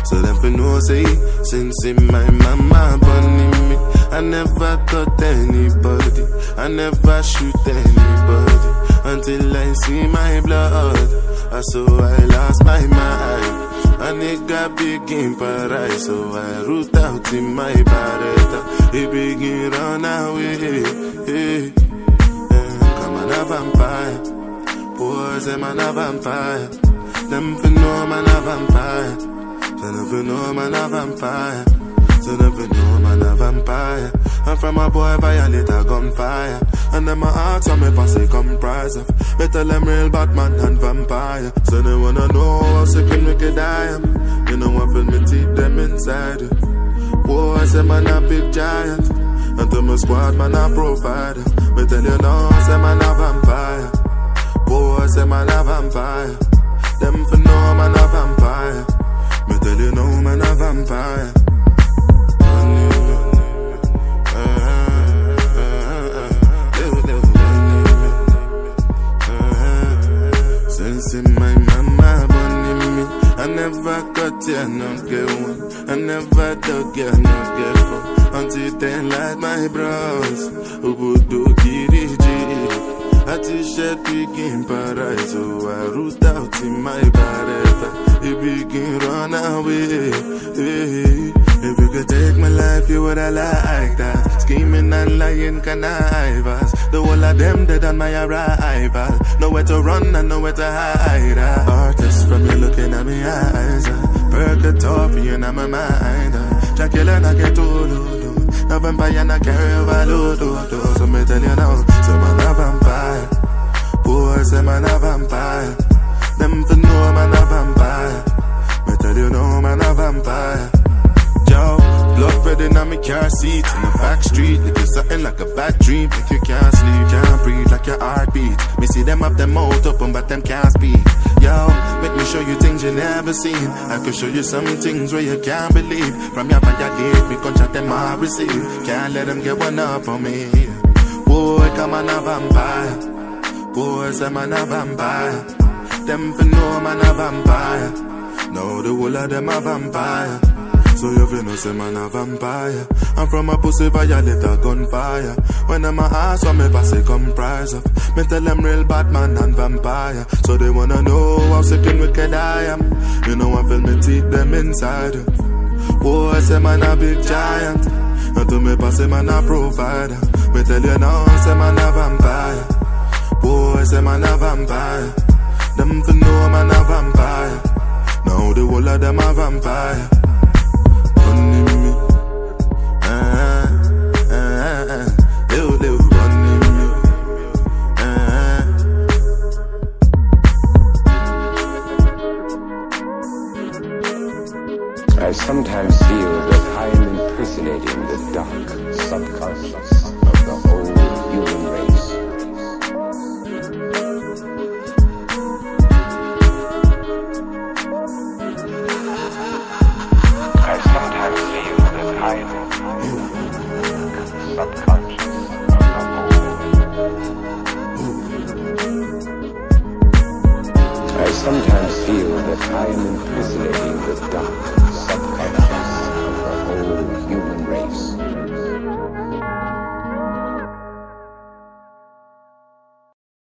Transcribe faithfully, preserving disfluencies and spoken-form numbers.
So them for no say, since in my mama born me, I never thought anybody, I never shoot anybody, until I see my blood, I so I lost my mind. A nigga begin paradise, so I root out in my barretta. He begin run away, hey. Come on a vampire, boys them man a vampire. Them for no man a vampire, so them for no man a vampire. So them for no man a vampire. And from a boy violate a gunfire. And them a ask how me posse comprise of. Me tell them real Batman and vampire. So they wanna know how sick and wicked I am. You know I feel me teeth them inside. Boy, I say man a big giant. And to my squad man a provider. Me tell you now, say man a vampire. Boy, I say man a vampire. Them for no man a vampire. Me tell you now, man a vampire. Since in my mama born me, I never got ya, no get one. I never dug ya, no get four. Until then, like my bros, who would do kiriji. A t-shirt begin paradise, so I root out in my barretta. He begin run away, hey. If you could take my life, you would have like that. Scheming and lying connivers. The whole of them dead on my arrival. Nowhere to run and nowhere to hide. Artist from you looking at me eyes. Purgatory in my mind. Dracula and I get all do. No vampire and I carry overload. So me tell you now, so man a vampire. Boy, say man a vampire. Them for know man a vampire. Me tell you now, man a vampire. Yo, blood red in my car seat in the back street. It is something like a bad dream. If you can't sleep, can't breathe like your heartbeat. Me see them have them mouth open, but them can't speak. Yo, make me show you things you never seen. I could show you some things where you can't believe. From your violate, me contract them all receive. Can't let them get one up on me. Boy, come on a vampire. Boy, say man a vampire. Them for no man a vampire. Now the whole of them a vampire. So you feel no say man a vampire. I'm from a pussy violate a gunfire. When them a ask what me pass comprise of. Me tell them real Batman and vampire. So they wanna know how sick and wicked I am. You know I feel me teeth them inside. Boy, say man a big giant. And to me pass man a provider. Me tell you now, say man a vampire. Boy, say man a vampire. Them for know man a vampire. Now the whole of them a vampire. I sometimes feel that I am impersonating the dark subconscious of the whole human race. I sometimes feel that I am subconscious of the whole. I sometimes feel that I am impersonating the dark subconscious.